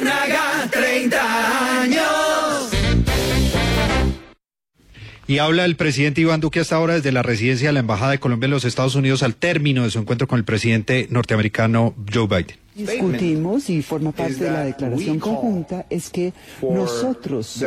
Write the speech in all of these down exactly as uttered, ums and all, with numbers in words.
Luciérnaga, treinta años. Y habla el presidente Iván Duque hasta ahora desde la residencia de la Embajada de Colombia en los Estados Unidos al término de su encuentro con el presidente norteamericano Joe Biden. Discutimos y forma parte de la declaración conjunta es que nosotros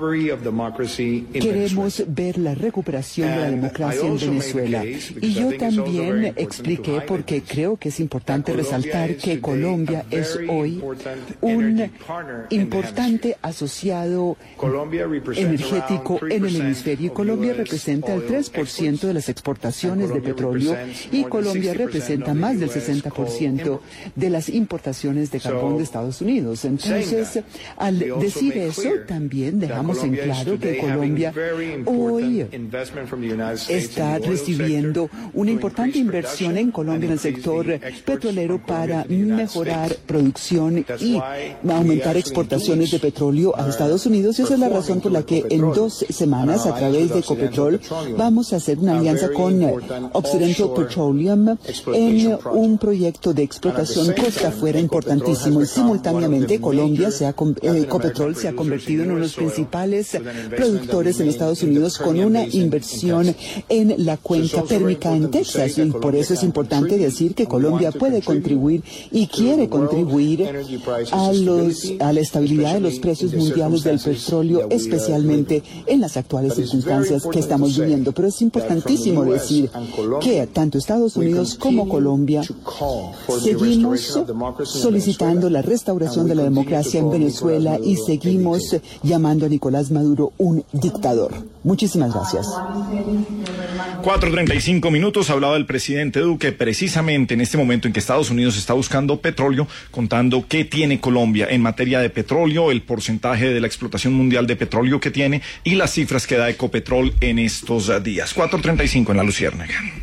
queremos ver la recuperación de la democracia en Venezuela. Y yo también expliqué, porque creo que es importante resaltar que Colombia es hoy un importante asociado energético en el hemisferio. Y Colombia representa el tres por ciento de las exportaciones de petróleo y Colombia representa más del sesenta por ciento de las importaciones de carbón de Estados Unidos. Entonces, al decir eso, también dejamos en claro que Colombia hoy está recibiendo una importante inversión en Colombia en el sector petrolero para mejorar producción y aumentar exportaciones de petróleo a Estados Unidos. Y esa es la razón por la que en dos semanas, a través de Ecopetrol, vamos a hacer una alianza con Occidental Petroleum en un proyecto de explotación costa afuera importantísimo. Y simultáneamente Colombia, se ha, eh, Ecopetrol se ha convertido en uno de los principales productores en Estados Unidos con una inversión en la cuenca térmica en Texas. Y por eso es importante decir que Colombia puede contribuir y quiere contribuir a, los, a la estabilidad de los precios mundiales del petróleo, especialmente en las actuales circunstancias que estamos viviendo. Pero es importantísimo decir que tanto Estados Unidos como Colombia seguimos solicitando la restauración de la democracia en Venezuela y seguimos llamando a Nicolás Maduro un dictador. Muchísimas gracias. cuatro treinta y cinco minutos, hablaba el presidente Duque precisamente en este momento en que Estados Unidos está buscando petróleo, contando qué tiene Colombia en materia de petróleo, el porcentaje de la explotación mundial de petróleo que tiene y las cifras que da Ecopetrol en estos días. cuatro treinta y cinco en la Luciérnaga.